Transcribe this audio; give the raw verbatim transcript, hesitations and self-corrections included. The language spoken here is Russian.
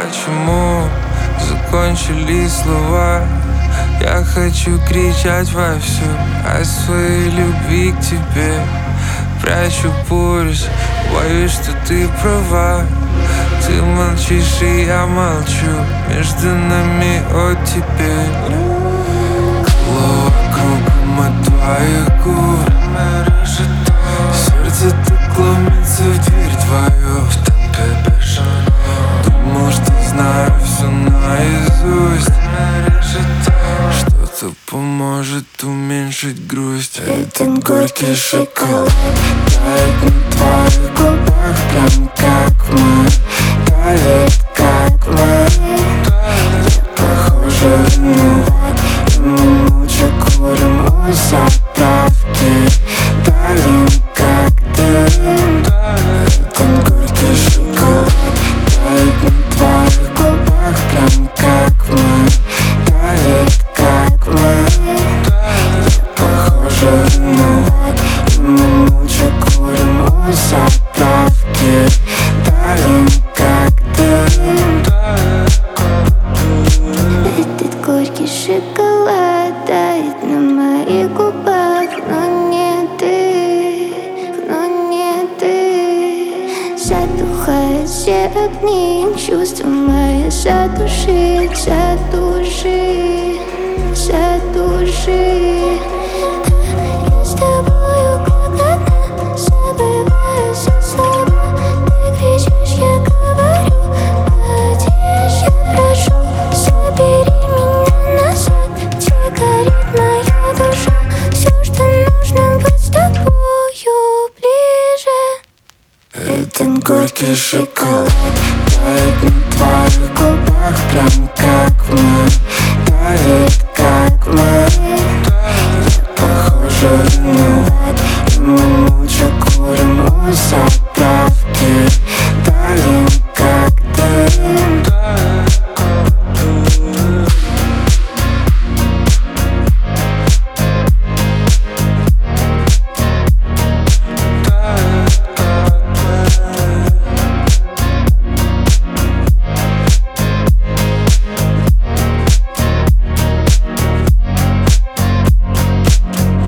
почему закончились слова. Я хочу кричать вовсю о своей любви к тебе. Прячу пульс, боюсь, что ты права. Ты молчишь, и я молчу. Между нами оттепель. Кругом от твоих губ сердце так ломится в дверь твою. В темпе бешеном думал, что знаю все наизусть. Что-то поможет уменьшить грусть. Этот горький шоколад тает на твоих губах, прям как мы, тает как мы. Я похожа на лак, и мы молча курим у заправки. Талим как дым. Этот горький шоколад тает на твоих губах, прям как мы, тает как мы. Я похожа на лак, и мы молча курим у заправки. Талим как дым. Этот горький шоколад тает на моих губах, но не ты, но не ты. Затухают все огни, чувства мои задуши, задуши, задуши. Я с тобою как одна, забываюсь за слова. Ты кричишь, я говорю, потише, я прошу. Забери меня назад, где горит моя душа. Все, что нужно, быть с тобою ближе. Этот горький шоколад тает на твоих губах, прям как мы.